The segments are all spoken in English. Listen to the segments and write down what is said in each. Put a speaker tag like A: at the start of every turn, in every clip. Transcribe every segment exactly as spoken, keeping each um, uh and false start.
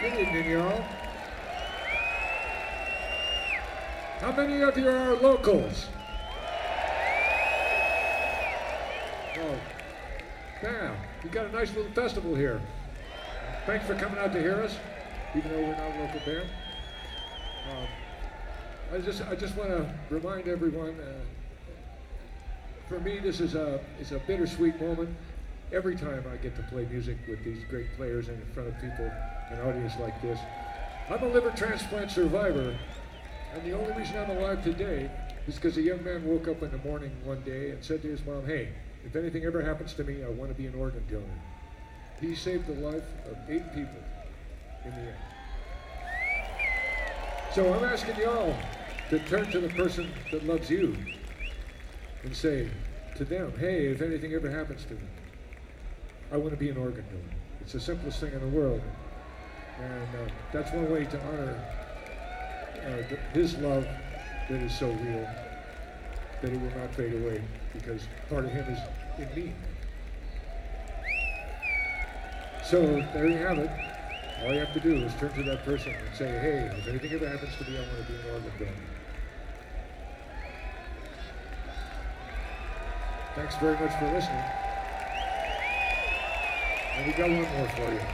A: Good evening, y'all. How many of you are locals? Oh, damn. You got a nice little festival here. Thanks for coming out to hear us, even though we're not a local band. Um, I just, I just want to remind everyone, uh, for me, this is a, is a bittersweet moment. Every time I get to play music with these great players and in front of people, an audience like this. I'm a liver transplant survivor, and the only reason I'm alive today is because a young man woke up in the morning one day and said to his mom, hey, if anything ever happens to me, I want to be an organ donor. He saved the life of eight people in the end. So I'm asking y'all to turn to the person that loves you and say to them, hey, if anything ever happens to me, I want to be an organ donor. It's the simplest thing in the world. And uh, that's one way to honor uh, th- his love that is so real that it will not fade away, because part of him is in me. So there you have it. All you have to do is turn to that person and say, hey, if anything ever happens to me, I want to be an organ donor. Thanks very much for listening. And we got one more for you.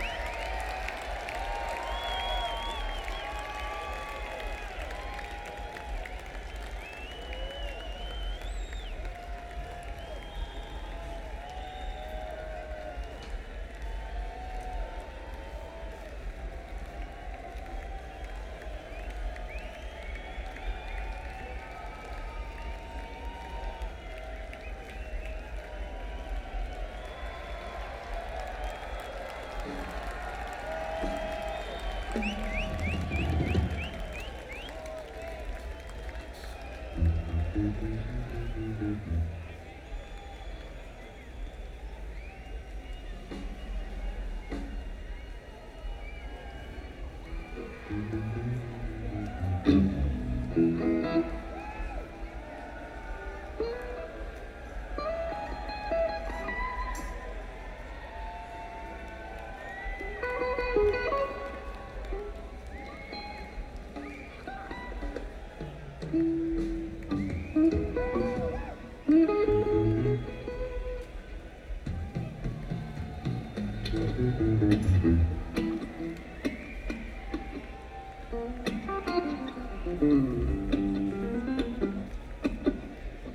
A: Mm-hmm.